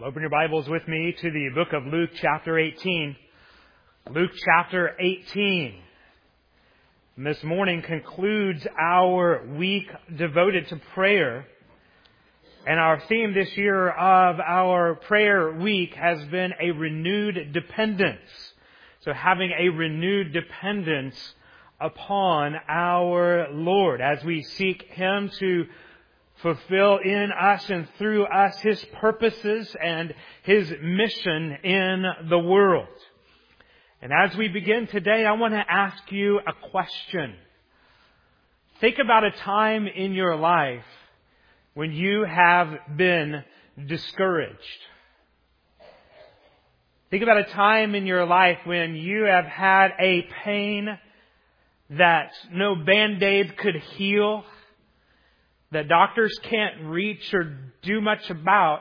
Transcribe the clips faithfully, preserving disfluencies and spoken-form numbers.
Open your Bibles with me to the book of Luke chapter eighteen. Luke chapter eighteen. And this morning concludes our week devoted to prayer. And our theme this year of our prayer week has been a renewed dependence. So having a renewed dependence upon our Lord as we seek Him to fulfill in us and through us His purposes and His mission in the world. And as we begin today, I want to ask you a question. Think about a time in your life when you have been discouraged. Think about a time in your life when you have had a pain that no Band-Aid could heal, that doctors can't reach or do much about,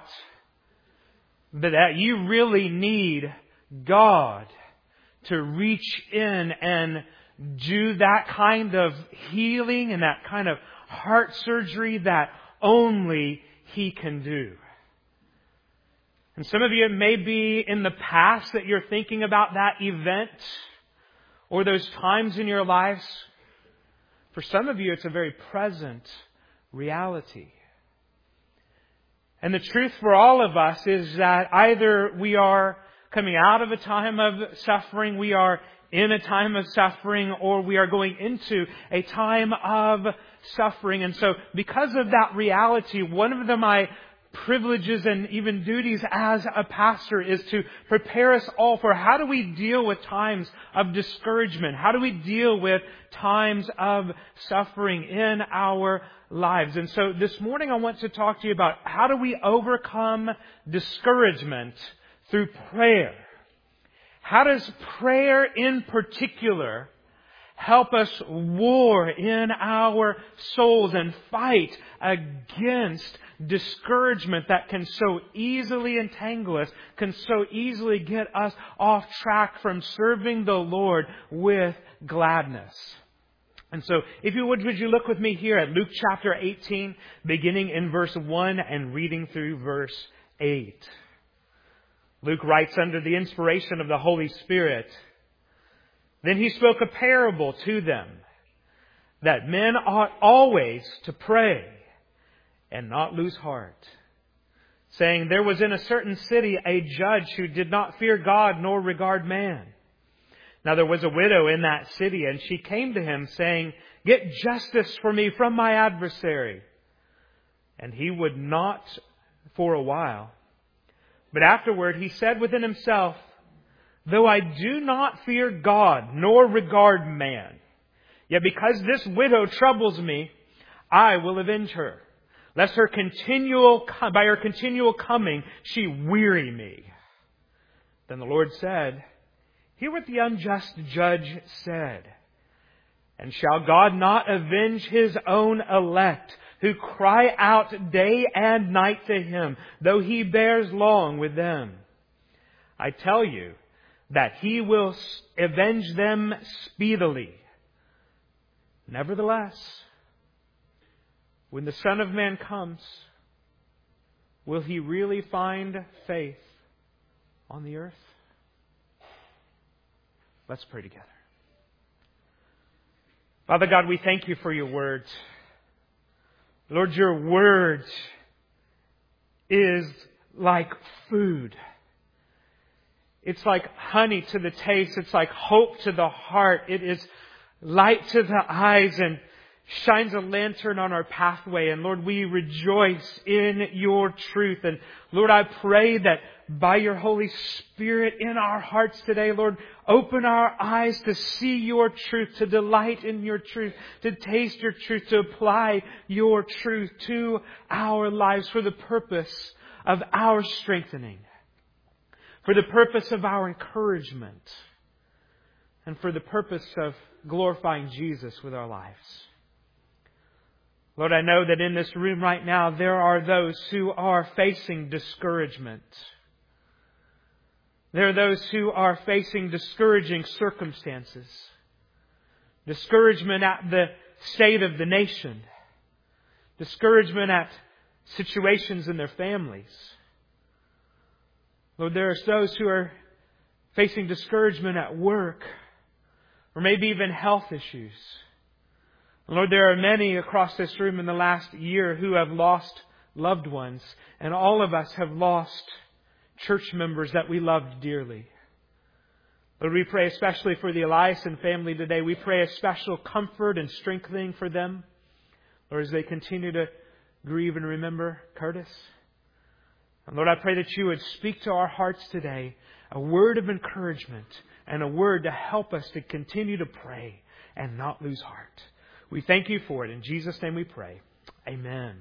but that you really need God to reach in and do that kind of healing and that kind of heart surgery that only He can do. And some of you, it may be in the past that you're thinking about that event or those times in your lives. For some of you, it's a very present reality. And the truth for all of us is that either we are coming out of a time of suffering, we are in a time of suffering, or we are going into a time of suffering. And so because of that reality, one of the, my privileges and even duties as a pastor is to prepare us all for how do we deal with times of discouragement? How do we deal with times of suffering in our lives? And so this morning I want to talk to you about how do we overcome discouragement through prayer. How does prayer in particular help us war in our souls and fight against discouragement that can so easily entangle us, can so easily get us off track from serving the Lord with gladness? And so, if you would, would you look with me here at Luke chapter eighteen, beginning in verse one and reading through verse eight. Luke writes under the inspiration of the Holy Spirit, "Then he spoke a parable to them, that men ought always to pray and not lose heart, saying, there was in a certain city a judge who did not fear God nor regard man. Now there was a widow in that city, and she came to him, saying, get justice for me from my adversary. And he would not for a while. But afterward he said within himself, though I do not fear God nor regard man, yet because this widow troubles me, I will avenge her, lest her continual by her continual coming she weary me. Then the Lord said, hear what the unjust judge said. And shall God not avenge His own elect, who cry out day and night to Him, though He bears long with them? I tell you that He will avenge them speedily. Nevertheless, when the Son of Man comes, will He really find faith on the earth?" Let's pray together. Father God, we thank You for Your Word. Lord, Your Word is like food. It's like honey to the taste. It's like hope to the heart. It is light to the eyes and shines a lantern on our pathway. And Lord, we rejoice in Your truth. And Lord, I pray that by Your Holy Spirit in our hearts today, Lord, open our eyes to see Your truth, to delight in Your truth, to taste Your truth, to apply Your truth to our lives for the purpose of our strengthening, for the purpose of our encouragement, and for the purpose of glorifying Jesus with our lives. Lord, I know that in this room right now, there are those who are facing discouragement. There are those who are facing discouraging circumstances. Discouragement at the state of the nation. Discouragement at situations in their families. Lord, there are those who are facing discouragement at work, or maybe even health issues. Lord, there are many across this room in the last year who have lost loved ones, and all of us have lost church members that we loved dearly. Lord, we pray especially for the Eliason family today. We pray a special comfort and strengthening for them, Lord, as they continue to grieve and remember Curtis. And Lord, I pray that you would speak to our hearts today, a word of encouragement and a word to help us to continue to pray and not lose heart. We thank you for it. In Jesus' name we pray. Amen.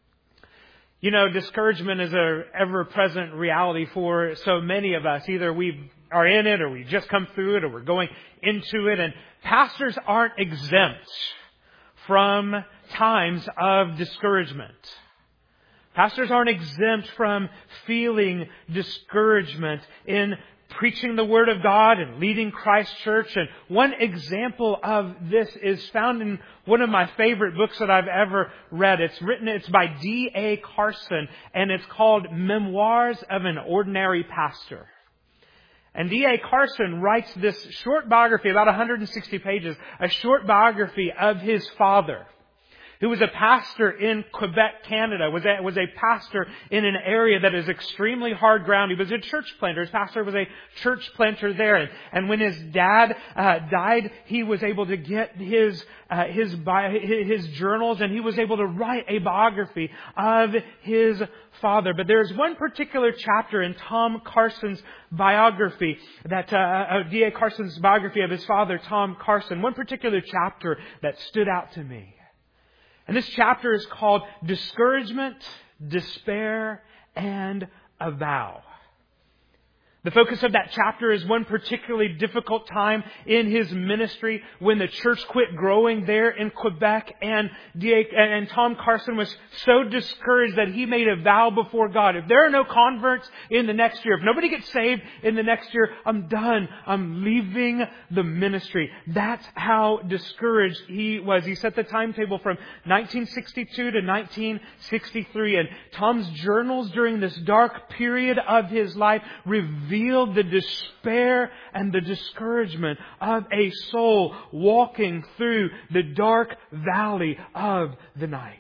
You know, discouragement is a ever-present reality for so many of us. Either we are in it, or we just come through it, or we're going into it. And pastors aren't exempt from times of discouragement. Pastors aren't exempt from feeling discouragement in preaching the Word of God and leading Christ Church. And one example of this is found in one of my favorite books that I've ever read. It's written, it's by D A Carson, and it's called Memoirs of an Ordinary Pastor. And D A Carson writes this short biography, about one hundred sixty pages, a short biography of his father, who was a pastor in Quebec, Canada, was a, was a pastor in an area that is extremely hard ground. He was a church planter. His pastor was a church planter there. And, and when his dad uh, died, he was able to get his uh, his bio, his journals, and he was able to write a biography of his father. But there is one particular chapter in Tom Carson's biography, that uh, uh, D A Carson's biography of his father, Tom Carson, one particular chapter that stood out to me. And this chapter is called Discouragement, Despair, and a Vow. The focus of that chapter is one particularly difficult time in his ministry when the church quit growing there in Quebec, and D A and Tom Carson was so discouraged that he made a vow before God. If there are no converts in the next year, if nobody gets saved in the next year, I'm done. I'm leaving the ministry. That's how discouraged he was. He set the timetable from nineteen sixty-two to nineteen sixty-three, and Tom's journals during this dark period of his life revealed the despair and the discouragement of a soul walking through the dark valley of the night.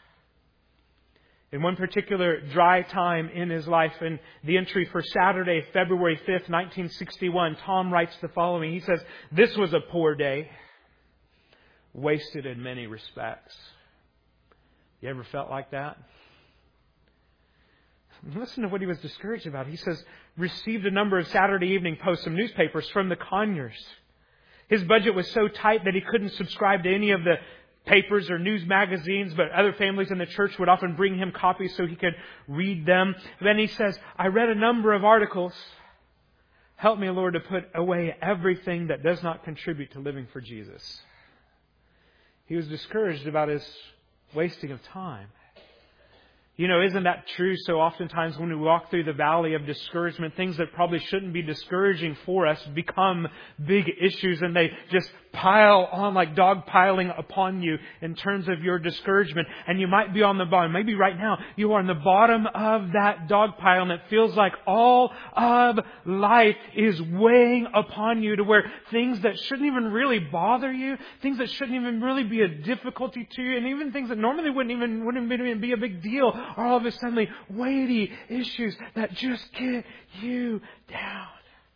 In one particular dry time in his life, in the entry for Saturday, February fifth, nineteen sixty-one, Tom writes the following. He says, "This was a poor day, wasted in many respects." You ever felt like that? Listen to what he was discouraged about. He says, received a number of Saturday evening posts, some newspapers from the Conyers. His budget was so tight that he couldn't subscribe to any of the papers or news magazines, but other families in the church would often bring him copies so he could read them. Then he says, I read a number of articles. Help me, Lord, to put away everything that does not contribute to living for Jesus. He was discouraged about his wasting of time. You know, isn't that true? So oftentimes when we walk through the valley of discouragement, things that probably shouldn't be discouraging for us become big issues, and they just pile on like dog piling upon you in terms of your discouragement. And you might be on the bottom. Maybe right now you are on the bottom of that dog pile, and it feels like all of life is weighing upon you to where things that shouldn't even really bother you, things that shouldn't even really be a difficulty to you, and even things that normally wouldn't even, wouldn't even be a big deal, are all of a sudden weighty issues that just get you down.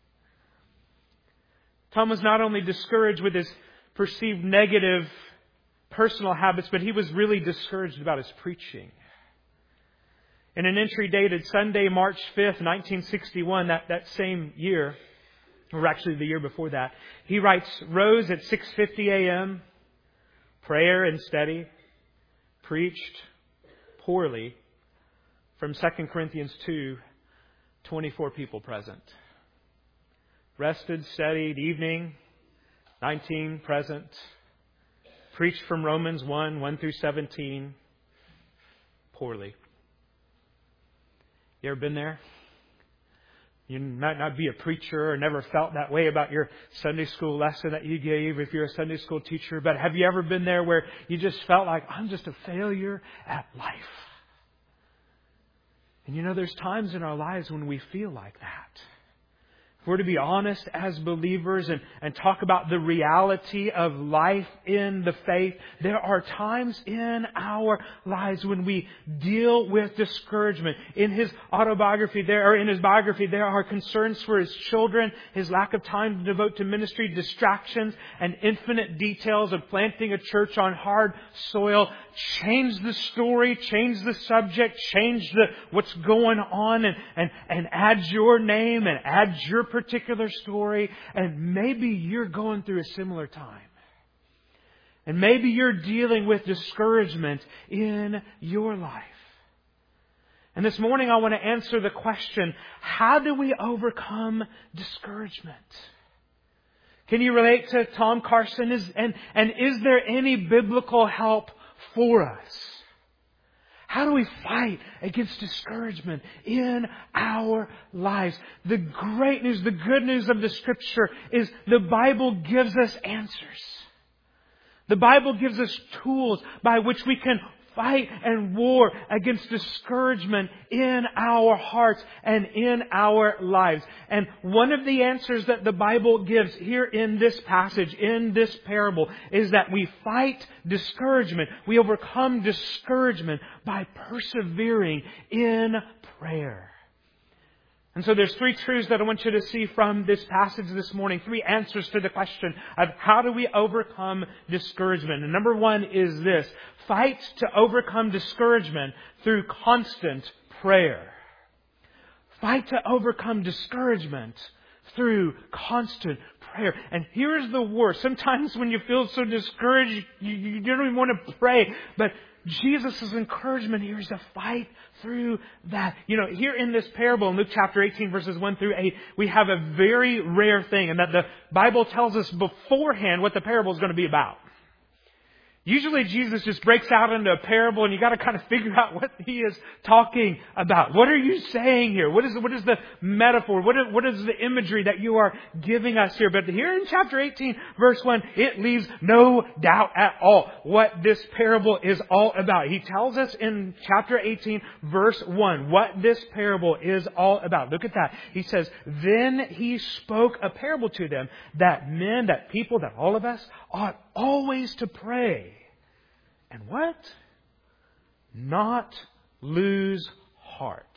Tom was not only discouraged with his perceived negative personal habits, but he was really discouraged about his preaching. In an entry dated Sunday, March fifth, nineteen sixty-one, that, that same year, or actually the year before that, he writes, rose at six fifty a.m., prayer and study, preached poorly, from Second Corinthians two, twenty-four people present. Rested, studied, evening, nineteen present. Preached from Romans one, one through seventeen, poorly. You ever been there? You might not be a preacher or never felt that way about your Sunday school lesson that you gave if you're a Sunday school teacher, but have you ever been there where you just felt like, I'm just a failure at life? And you know, there's times in our lives when we feel like that. If we're to be honest as believers and, and talk about the reality of life in the faith, there are times in our lives when we deal with discouragement. In his autobiography, there, or in his biography, there are concerns for his children, his lack of time to devote to ministry, distractions, and infinite details of planting a church on hard soil. Change the story, change the subject, change the what's going on, and, and, and add your name and add your particular story, and maybe you're going through a similar time. And maybe you're dealing with discouragement in your life. And this morning I want to answer the question, how do we overcome discouragement? Can you relate to Tom Carson? Is, and, and is there any biblical help for us? How do we fight against discouragement in our lives? The great news, the good news of the Scripture is the Bible gives us answers. The Bible gives us tools by which we can fight and war against discouragement in our hearts and in our lives. And one of the answers that the Bible gives here in this passage, in this parable, is that we fight discouragement. We overcome discouragement by persevering in prayer. And so there's three truths that I want you to see from this passage this morning. Three answers to the question of how do we overcome discouragement. And number one is this. Fight to overcome discouragement through constant prayer. Fight to overcome discouragement through constant prayer. And here's the worst. Sometimes when you feel so discouraged, you, you don't even want to pray. But Jesus' encouragement here is to fight through that. You know, here in this parable in Luke chapter eighteen verses one through eight, we have a very rare thing, and that the Bible tells us beforehand what the parable is going to be about. Usually Jesus just breaks out into a parable and you got to kind of figure out what he is talking about. What are you saying here? What is, what is the metaphor? What is, what is the imagery that you are giving us here? But here in chapter eighteen, verse one, it leaves no doubt at all what this parable is all about. He tells us in chapter eighteen, verse one, what this parable is all about. Look at that. He says, then he spoke a parable to them that men, that people, that all of us ought always to pray. And what? Not lose heart.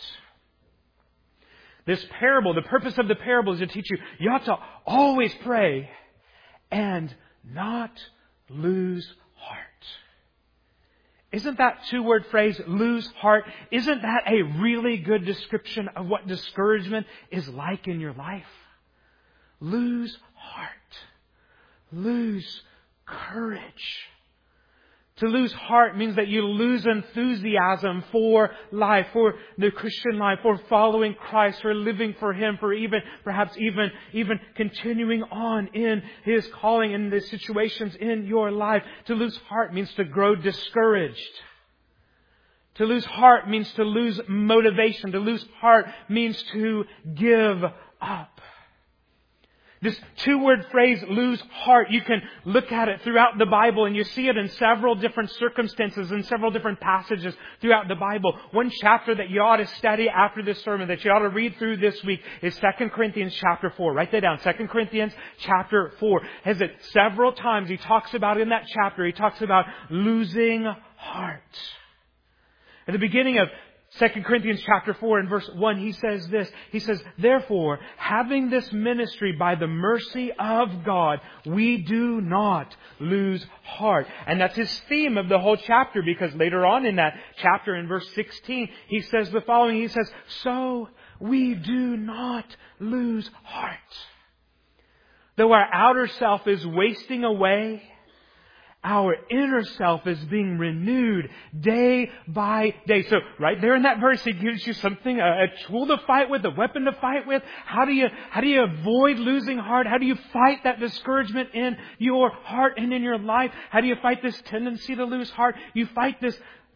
This parable, the purpose of the parable is to teach you, you have to always pray and not lose heart. Isn't that two-word phrase, lose heart, isn't that a really good description of what discouragement is like in your life? Lose heart. Lose courage. To lose heart means that you lose enthusiasm for life, for the Christian life, for following Christ, for living for Him, for even, perhaps even, even continuing on in His calling in the situations in your life. To lose heart means to grow discouraged. To lose heart means to lose motivation. To lose heart means to give up. This two-word phrase, lose heart, you can look at it throughout the Bible and you see it in several different circumstances and several different passages throughout the Bible. One chapter that you ought to study after this sermon, that you ought to read through this week, is Second Corinthians chapter four. Write that down. Second Corinthians chapter four. Has it several times he talks about in that chapter, he talks about losing heart. At the beginning of Second Corinthians chapter four and verse one, he says this. He says, therefore, having this ministry by the mercy of God, we do not lose heart. And that's his theme of the whole chapter, because later on in that chapter in verse sixteen, he says the following. He says, so we do not lose heart. Though our outer self is wasting away, our inner self is being renewed day by day. So right there in that verse, he gives you something, a, a tool to fight with, a weapon to fight with. How do you, how do you avoid losing heart? How do you fight that discouragement in your heart and in your life? How do you fight this tendency to lose heart? You fight this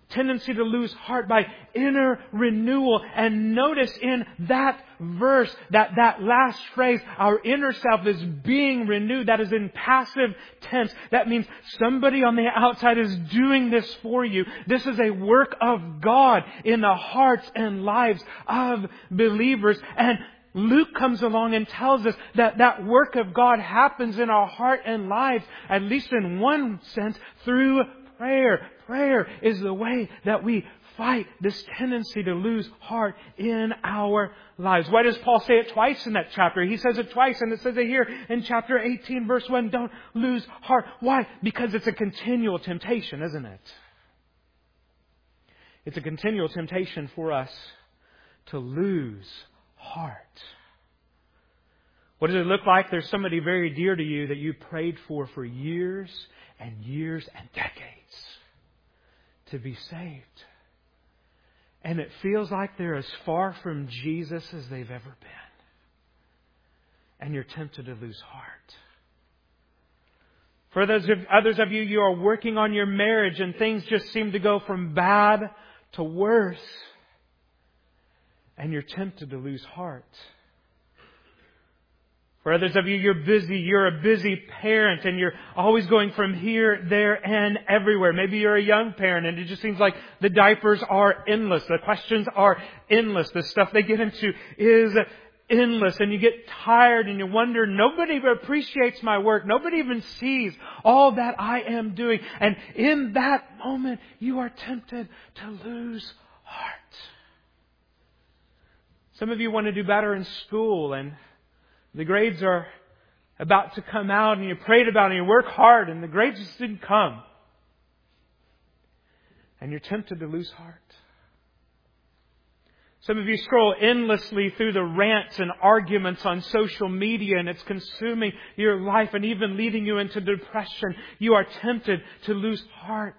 tendency to lose heart by inner renewal. And notice in that verse, that, that last phrase, our inner self is being renewed. That is in passive tense. That means somebody on the outside is doing this for you. This is a work of God in the hearts and lives of believers. And Luke comes along and tells us that that work of God happens in our heart and lives, at least in one sense, through prayer. Prayer is the way that we fight this tendency to lose heart in our lives. Why does Paul say it twice in that chapter? He says it twice, and it says it here in chapter eighteen, verse one, don't lose heart. Why? Because it's a continual temptation, isn't it? It's a continual temptation for us to lose heart. What does it look like? There's somebody very dear to you that you prayed for for years and years and decades to be saved. And it feels like they're as far from Jesus as they've ever been. And you're tempted to lose heart. For those of, others of you, you are working on your marriage and things just seem to go from bad to worse. And you're tempted to lose heart. For others of you, you're busy. You're a busy parent and you're always going from here, there, and everywhere. Maybe you're a young parent and it just seems like the diapers are endless. The questions are endless. The stuff they get into is endless. And you get tired and you wonder, nobody appreciates my work. Nobody even sees all that I am doing. And in that moment, you are tempted to lose heart. Some of you want to do better in school and the grades are about to come out and you prayed about it and you work hard and the grades just didn't come. And you're tempted to lose heart. Some of you scroll endlessly through the rants and arguments on social media and it's consuming your life and even leading you into depression. You are tempted to lose heart.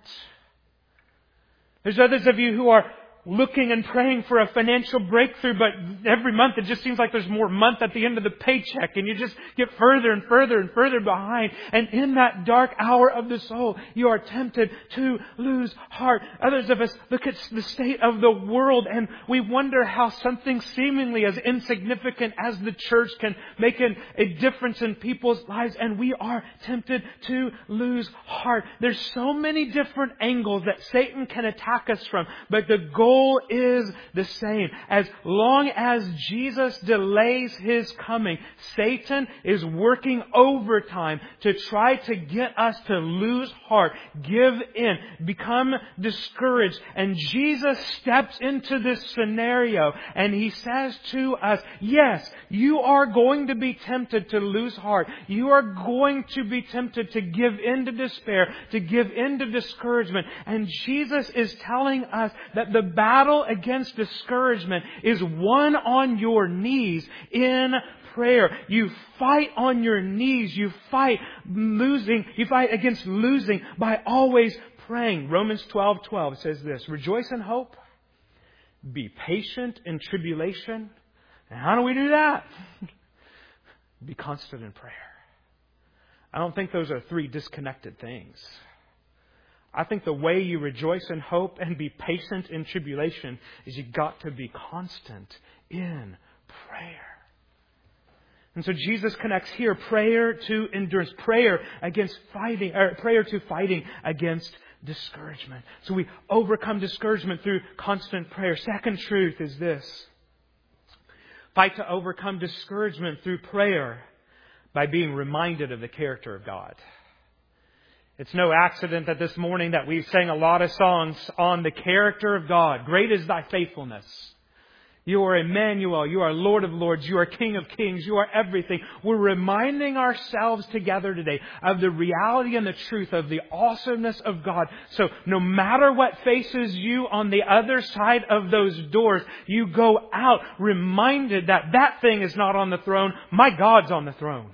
There's others of you who are looking and praying for a financial breakthrough, but every month it just seems like there's more month at the end of the paycheck and you just get further and further and further behind. And in that dark hour of the soul, you are tempted to lose heart. Others of us look at the state of the world and we wonder how something seemingly as insignificant as the church can make an, a difference in people's lives, and we are tempted to lose heart. There's so many different angles that Satan can attack us from, but the goal is the same. As long as Jesus delays His coming, Satan is working overtime to try to get us to lose heart, give in, become discouraged. And Jesus steps into this scenario and He says to us, yes, you are going to be tempted to lose heart. You are going to be tempted to give in to despair, to give in to discouragement. And Jesus is telling us that the battle against discouragement is won on your knees in prayer. You fight on your knees. You fight losing. You fight against losing by always praying. Romans twelve twelve says this: rejoice in hope. Be patient in tribulation. And how do we do that? Be constant in prayer. I don't think those are three disconnected things. I think the way you rejoice in hope and be patient in tribulation is you've got to be constant in prayer. And so Jesus connects here prayer to endurance, prayer against fighting, or prayer to fighting against discouragement. So we overcome discouragement through constant prayer. Second truth is this: fight to overcome discouragement through prayer by being reminded of the character of God. It's no accident that this morning that we've sang a lot of songs on the character of God. Great is Thy faithfulness. You are Emmanuel. You are Lord of Lords. You are King of Kings. You are everything. We're reminding ourselves together today of the reality and the truth of the awesomeness of God. So no matter what faces you on the other side of those doors, you go out reminded that that thing is not on the throne. My God's on the throne.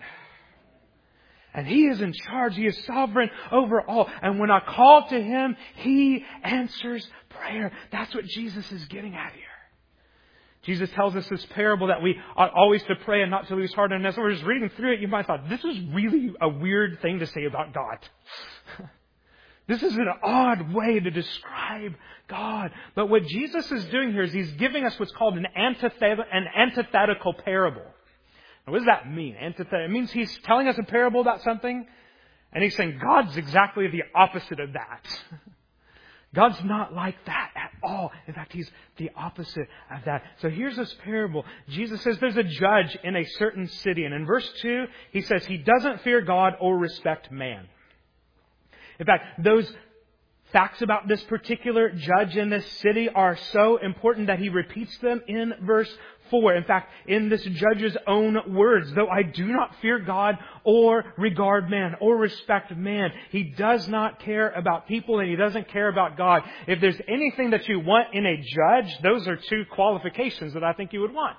And He is in charge. He is sovereign over all. And when I call to Him, He answers prayer. That's what Jesus is getting at here. Jesus tells us this parable that we ought always to pray and not to lose heart. And as we're just reading through it, you might have thought, this is really a weird thing to say about God. This is an odd way to describe God. But what Jesus is doing here is He's giving us what's called an, antithet- an antithetical parable. Now, what does that mean? Antithetical. It means He's telling us a parable about something, and He's saying God's exactly the opposite of that. God's not like that at all. In fact, He's the opposite of that. So here's this parable. Jesus says there's a judge in a certain city. And in verse two, He says He doesn't fear God or respect man. In fact, those facts about this particular judge in this city are so important that He repeats them in verse four. In fact, in this judge's own words, though I do not fear God or regard man or respect man. He does not care about people and He doesn't care about God. If there's anything that you want in a judge, those are two qualifications that I think you would want.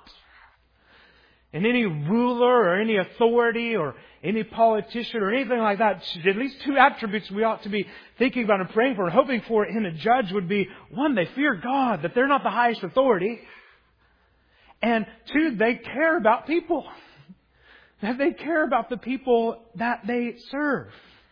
And any ruler or any authority or any politician or anything like that, at least two attributes we ought to be thinking about and praying for and hoping for in a judge would be, one, they fear God, that they're not the highest authority. And two, they care about people. That they care about the people that they serve.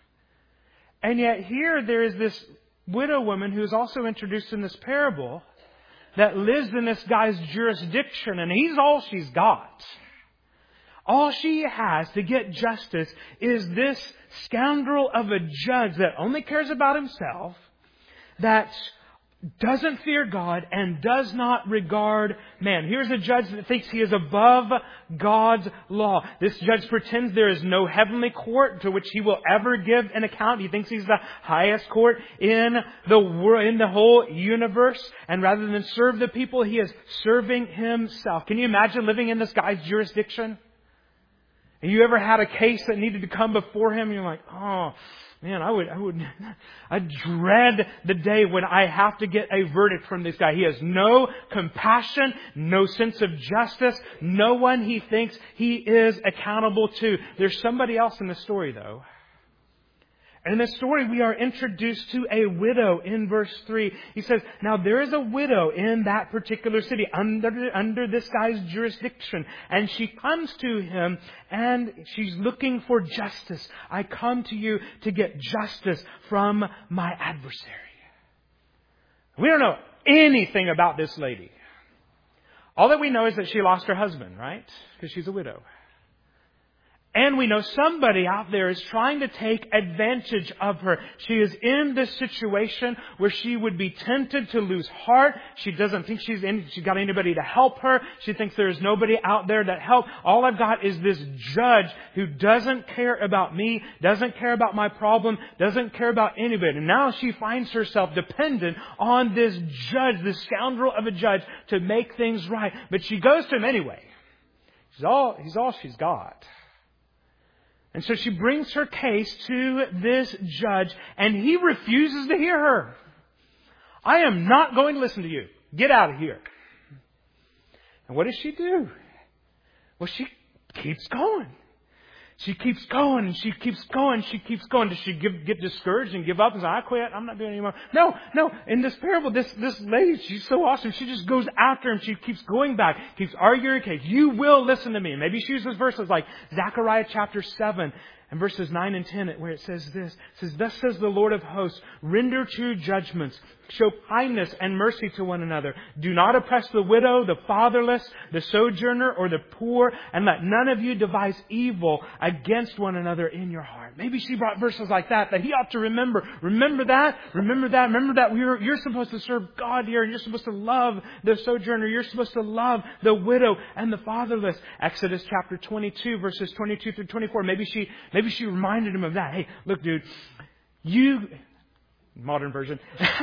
And yet here there is this widow woman who is also introduced in this parable that lives in this guy's jurisdiction, and he's all she's got. All she has to get justice is this scoundrel of a judge that only cares about himself, that doesn't fear God and does not regard man. Here's a judge that thinks he is above God's law. This judge pretends there is no heavenly court to which he will ever give an account. He thinks he's the highest court in the world, in the whole universe. And rather than serve the people, he is serving himself. Can you imagine living in this guy's jurisdiction? And you ever had a case that needed to come before him? And you're like, oh, man, I would, I would, I dread the day when I have to get a verdict from this guy. He has no compassion, no sense of justice, no one he thinks he is accountable to. There's somebody else in the story, though. And in this story, we are introduced to a widow in verse three. He says, now there is a widow in that particular city under, under this guy's jurisdiction. And she comes to him and she's looking for justice. I come to you to get justice from my adversary. We don't know anything about this lady. All that we know is that she lost her husband, right? Because she's a widow. And we know somebody out there is trying to take advantage of her. She is in this situation where she would be tempted to lose heart. She doesn't think she's in, she's got anybody to help her. She thinks there is nobody out there that help. All I've got is this judge who doesn't care about me, doesn't care about my problem, doesn't care about anybody. And now she finds herself dependent on this judge, this scoundrel of a judge, to make things right. But she goes to him anyway. She's all, he's all she's got. And so she brings her case to this judge, and he refuses to hear her. I am not going to listen to you. Get out of here. And what does she do? Well, she keeps going. She keeps going and she keeps going. She keeps going. Does she give, get discouraged and give up and say, I quit. I'm not doing it anymore. No, no. In this parable, this, this lady, she's so awesome. She just goes after him. She keeps going back, keeps arguing her case. You will listen to me. Maybe she uses verses like Zechariah chapter seven and verses nine and ten where it says this. It says, thus says the Lord of hosts, render true judgments. Show kindness and mercy to one another. Do not oppress the widow, the fatherless, the sojourner, or the poor, and let none of you devise evil against one another in your heart. Maybe she brought verses like that that he ought to remember. Remember that? Remember that? Remember that we're, you're supposed to serve God here, and you're supposed to love the sojourner. You're supposed to love the widow and the fatherless. Exodus chapter twenty-two, verses twenty-two through twenty-four. Maybe she, maybe she reminded him of that. Hey, look, dude, you... Modern version.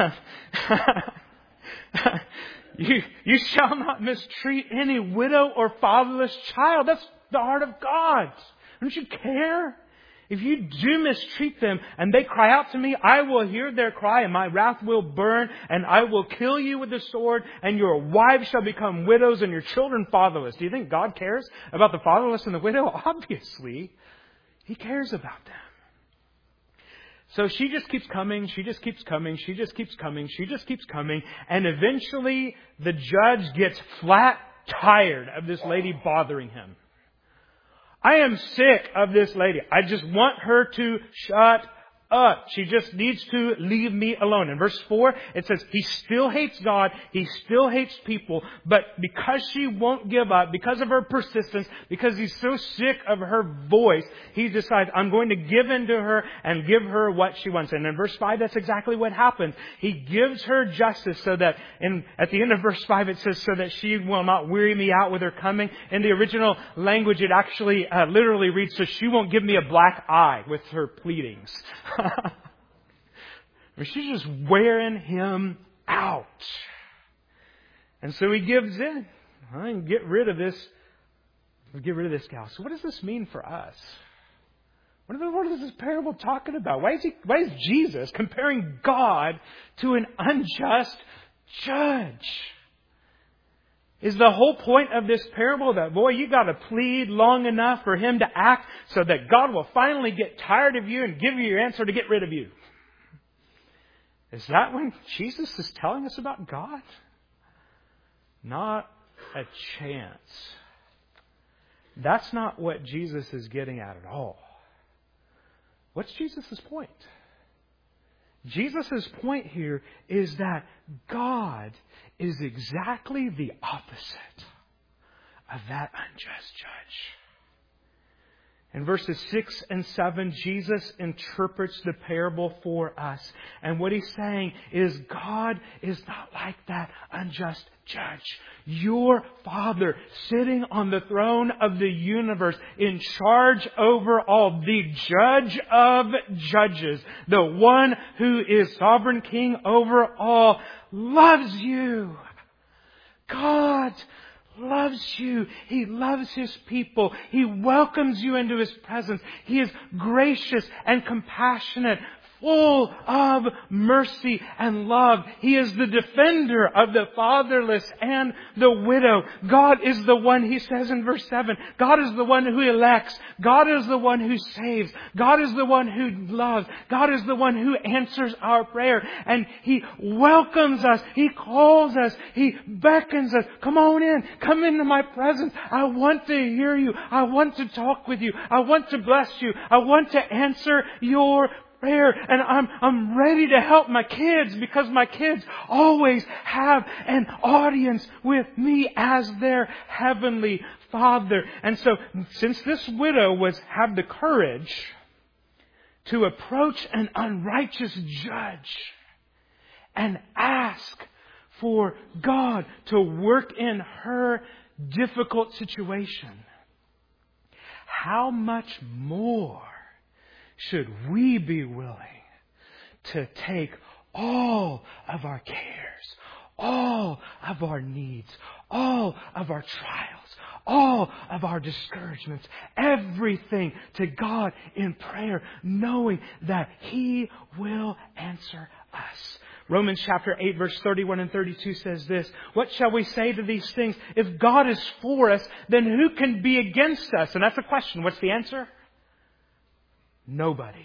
you, you shall not mistreat any widow or fatherless child. That's the heart of God. Don't you care? If you do mistreat them and they cry out to me, I will hear their cry and my wrath will burn and I will kill you with the sword and your wives shall become widows and your children fatherless. Do you think God cares about the fatherless and the widow? Obviously, He cares about them. So she just keeps coming, she just keeps coming, she just keeps coming, she just keeps coming. And eventually the judge gets flat tired of this lady bothering him. I am sick of this lady. I just want her to shut Uh, she just needs to leave me alone. In verse four, it says, he still hates God, he still hates people, but because she won't give up, because of her persistence, because he's so sick of her voice, he decides, I'm going to give in to her and give her what she wants. And in verse five, that's exactly what happens. He gives her justice so that, in, at the end of verse five, it says, so that she will not weary me out with her coming. In the original language, it actually uh, literally reads, so she won't give me a black eye with her pleadings. She's just wearing him out. And so he gives in. I can get rid of this. Get rid of this gal. So what does this mean for us? What is, what is this parable talking about? Why is he, why is Jesus comparing God to an unjust judge? Is the whole point of this parable that, boy, you got to plead long enough for him to act so that God will finally get tired of you and give you your answer to get rid of you? Is that what Jesus is telling us about God? Not a chance. That's not what Jesus is getting at at all. What's Jesus' point? Jesus' point here is that God is exactly the opposite of that unjust judge. In verses six and seven, Jesus interprets the parable for us. And what he's saying is God is not like that unjust judge. Your Father, sitting on the throne of the universe, in charge over all, the judge of judges, the one who is sovereign king over all, loves you. God loves you. He loves His people. He welcomes you into His presence. He is gracious and compassionate, full of mercy and love. He is the defender of the fatherless and the widow. God is the one, he says in verse seven, God is the one who elects. God is the one who saves. God is the one who loves. God is the one who answers our prayer. And He welcomes us. He calls us. He beckons us. Come on in. Come into my presence. I want to hear you. I want to talk with you. I want to bless you. I want to answer your prayer, and I'm I'm ready to help my kids because my kids always have an audience with me as their heavenly Father. And so, since this widow was had the courage to approach an unrighteous judge and ask for God to work in her difficult situation, how much more should we be willing to take all of our cares, all of our needs, all of our trials, all of our discouragements, everything to God in prayer, knowing that He will answer us. Romans chapter eight verse thirty-one and thirty-two says this, what shall we say to these things? If God is for us, then who can be against us? And that's a question. What's the answer? Nobody.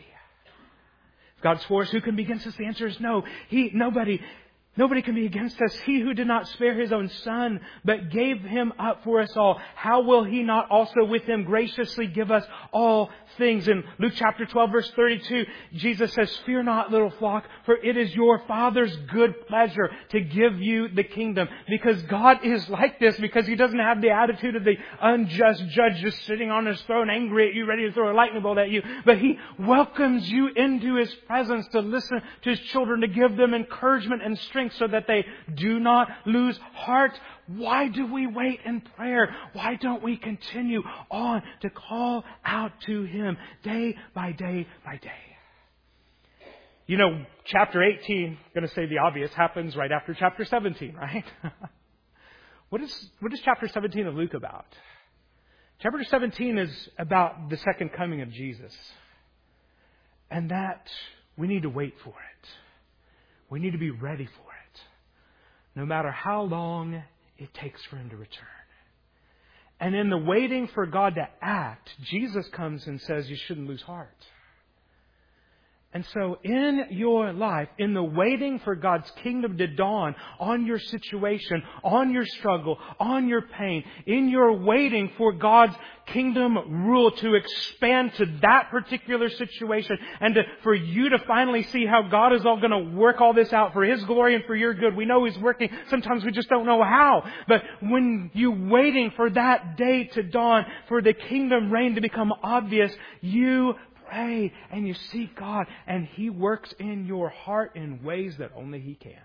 If God's for us, who can be against us? The answer is no. He, nobody. Nobody can be against us. He who did not spare His own Son, but gave Him up for us all, how will He not also with Him graciously give us all things? In Luke chapter twelve verse thirty-two, Jesus says, fear not, little flock, for it is your Father's good pleasure to give you the kingdom. Because God is like this, because He doesn't have the attitude of the unjust judge just sitting on His throne, angry at you, ready to throw a lightning bolt at you. But He welcomes you into His presence to listen to His children, to give them encouragement and strength, so that they do not lose heart. Why do we wait in prayer? Why don't we continue on to call out to Him day by day by day? You know, chapter eighteen, I'm going to say the obvious, happens right after chapter seventeen, right? What is, what is chapter seventeen of Luke about? Chapter seventeen is about the second coming of Jesus. And that we need to wait for it. We need to be ready for it. No matter how long it takes for Him to return. And in the waiting for God to act, Jesus comes and says you shouldn't lose heart. And so in your life, in the waiting for God's kingdom to dawn on your situation, on your struggle, on your pain, in your waiting for God's kingdom rule to expand to that particular situation and to, for you to finally see how God is all going to work all this out for His glory and for your good. We know He's working. Sometimes we just don't know how. But when you're waiting for that day to dawn, for the kingdom reign to become obvious, you pray and you seek God, and He works in your heart in ways that only He can.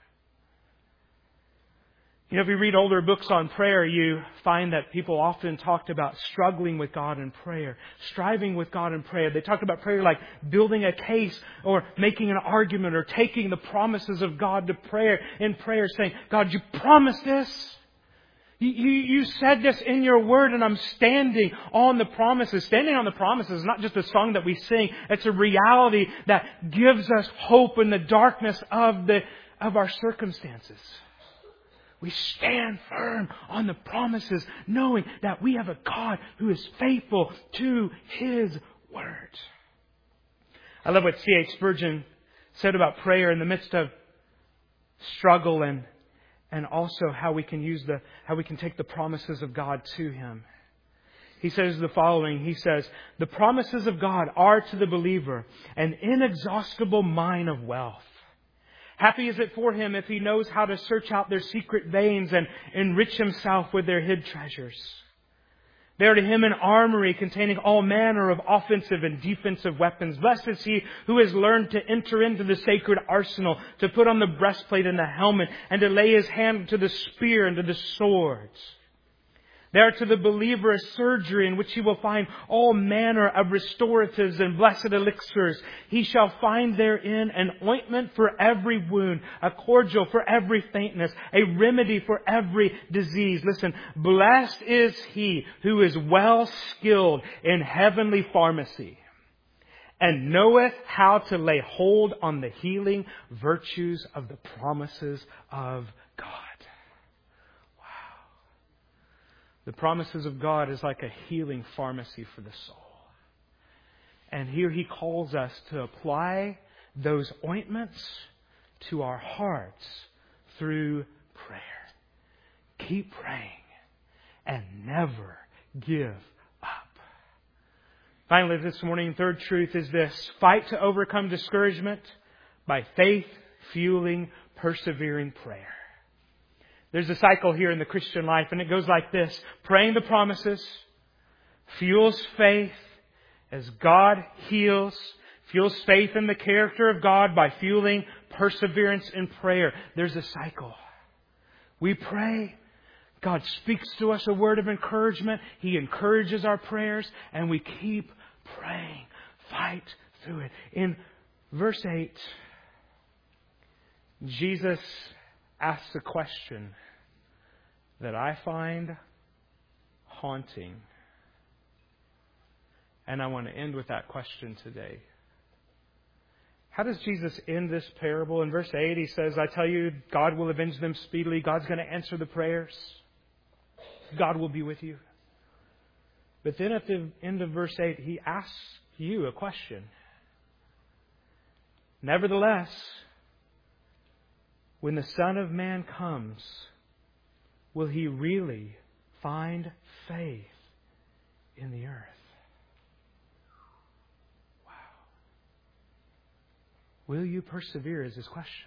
You know, if you read older books on prayer, you find that people often talked about struggling with God in prayer, striving with God in prayer. They talked about prayer like building a case or making an argument or taking the promises of God to prayer in prayer, saying, God, you promised this. You, you, you said this in your word, and I'm standing on the promises. Standing on the promises is not just a song that we sing. It's a reality that gives us hope in the darkness of the of our circumstances. We stand firm on the promises, knowing that we have a God who is faithful to His word. I love what C H Spurgeon said about prayer in the midst of struggle, and and also how we can use the how we can take the promises of God to Him. He says the following. He says, "The promises of God are to the believer an inexhaustible mine of wealth. Happy is it for him if he knows how to search out their secret veins and enrich himself with their hid treasures. They are to him an armory containing all manner of offensive and defensive weapons. Blessed is he who has learned to enter into the sacred arsenal, to put on the breastplate and the helmet, and to lay his hand to the spear and to the swords. They are to the believer a surgery in which he will find all manner of restoratives and blessed elixirs. He shall find therein an ointment for every wound, a cordial for every faintness, a remedy for every disease." Listen, blessed is he who is well skilled in heavenly pharmacy and knoweth how to lay hold on the healing virtues of the promises of God. The promises of God is like a healing pharmacy for the soul. And here He calls us to apply those ointments to our hearts through prayer. Keep praying and never give up. Finally, this morning, third truth is this: fight to overcome discouragement by faith, fueling, persevering prayer. There's a cycle here in the Christian life, and it goes like this. Praying the promises fuels faith as God heals, fuels faith in the character of God by fueling perseverance in prayer. There's a cycle. We pray. God speaks to us a word of encouragement. He encourages our prayers, and we keep praying. Fight through it. In verse eight, Jesus asks a question that I find haunting. And I want to end with that question today. How does Jesus end this parable? In verse eight, He says, "I tell you, God will avenge them speedily." God's going to answer the prayers. God will be with you. But then at the end of verse eight, He asks you a question. "Nevertheless, when the Son of Man comes, will He really find faith in the earth?" Wow. Will you persevere is His question.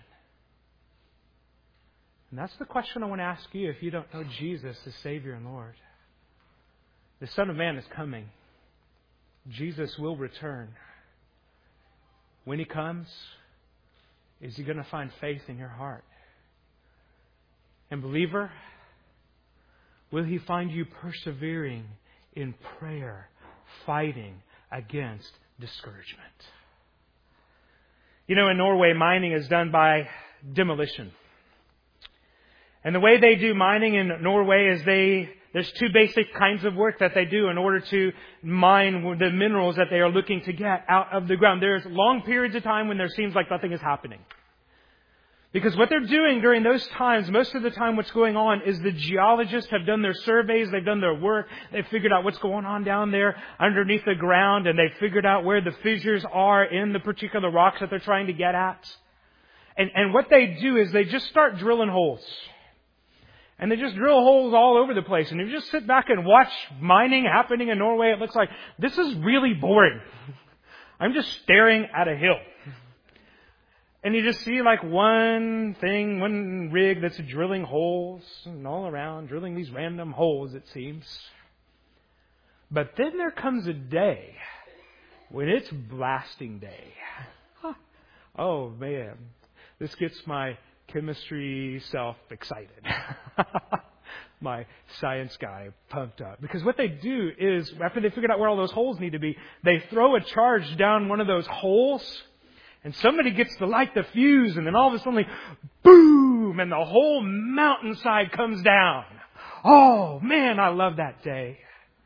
And that's the question I want to ask you if you don't know Jesus as Savior and Lord. The Son of Man is coming. Jesus will return. When He comes, is He going to find faith in your heart? And believer, will He find you persevering in prayer, fighting against discouragement? You know, in Norway, mining is done by demolition. And the way they do mining in Norway is they, there's two basic kinds of work that they do in order to mine the minerals that they are looking to get out of the ground. There's long periods of time when there seems like nothing is happening. Because what they're doing during those times, most of the time what's going on is the geologists have done their surveys, they've done their work, they've figured out what's going on down there underneath the ground, and they've figured out where the fissures are in the particular rocks that they're trying to get at. And, and what they do is they just start drilling holes. And they just drill holes all over the place. And if you just sit back and watch mining happening in Norway, it looks like this is really boring. I'm just staring at a hill. And you just see like one thing, one rig that's drilling holes and all around, drilling these random holes, it seems. But then there comes a day when it's blasting day. Oh man, this gets my chemistry self excited. My science guy pumped up. Because what they do is, after they figured out where all those holes need to be, they throw a charge down one of those holes. And somebody gets to light the fuse, and then all of a sudden, boom, and the whole mountainside comes down. Oh, man, I love that day.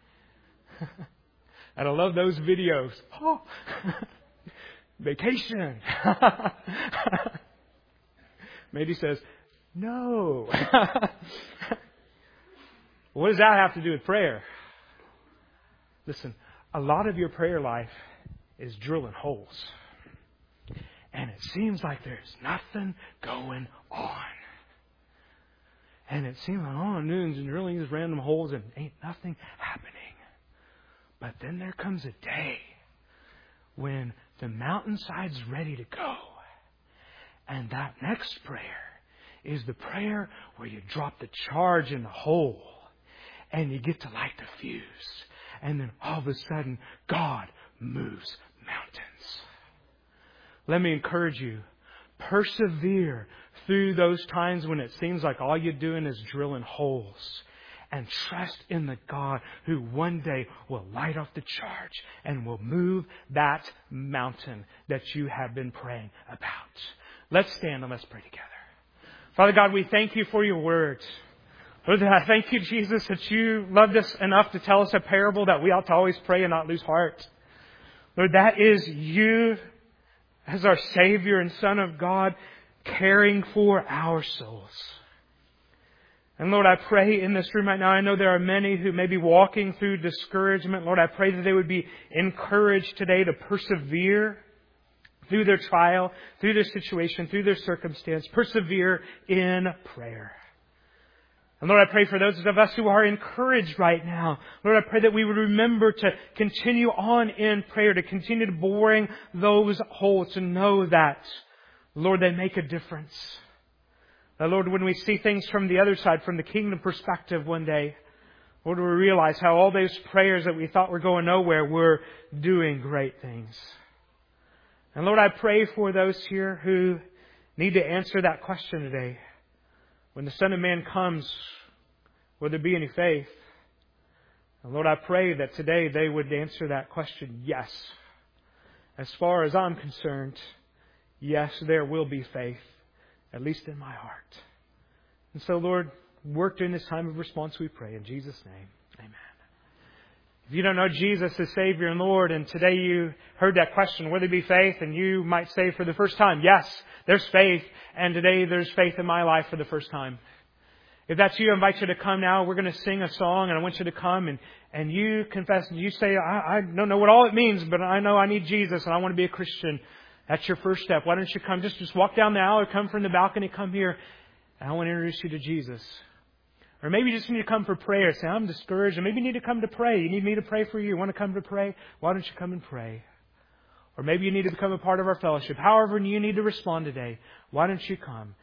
And I love those videos. Oh, vacation. Maybe says, no. What does that have to do with prayer? Listen, a lot of your prayer life is drilling holes. And it seems like there's nothing going on. And it seems like, oh, noon's and drilling these random holes and ain't nothing happening. But then there comes a day when the mountainside's ready to go. And that next prayer is the prayer where you drop the charge in the hole and you get to light the fuse. And then all of a sudden, God moves mountains. Let me encourage you, persevere through those times when it seems like all you're doing is drilling holes. And trust in the God who one day will light off the charge and will move that mountain that you have been praying about. Let's stand and let's pray together. Father God, we thank you for your words. Lord, I thank you, Jesus, that you loved us enough to tell us a parable that we ought to always pray and not lose heart. Lord, that is you as our Savior and Son of God, caring for our souls. And Lord, I pray in this room right now, I know there are many who may be walking through discouragement. Lord, I pray that they would be encouraged today to persevere through their trial, through their situation, through their circumstance. Persevere in prayer. And Lord, I pray for those of us who are encouraged right now. Lord, I pray that we would remember to continue on in prayer, to continue to boring those holes, to know that, Lord, they make a difference. That, Lord, when we see things from the other side, from the kingdom perspective one day, Lord, we realize how all those prayers that we thought were going nowhere were doing great things. And Lord, I pray for those here who need to answer that question today. When the Son of Man comes, will there be any faith? And Lord, I pray that today they would answer that question, yes. As far as I'm concerned, yes, there will be faith, at least in my heart. And so, Lord, work during this time of response, we pray. In Jesus' name, amen. If you don't know Jesus as Savior and Lord, and today you heard that question, will there be faith? And you might say for the first time, yes, there's faith. And today there's faith in my life for the first time. If that's you, I invite you to come now. We're going to sing a song, and I want you to come and, and you confess. And you say, I, I don't know what all it means, but I know I need Jesus and I want to be a Christian. That's your first step. Why don't you come? Just, just walk down the aisle or come from the balcony, come here. And I want to introduce you to Jesus. Or maybe you just need to come for prayer. Say, I'm discouraged. Or maybe you need to come to pray. You need me to pray for you. You want to come to pray? Why don't you come and pray? Or maybe you need to become a part of our fellowship. However you need to respond today, why don't you come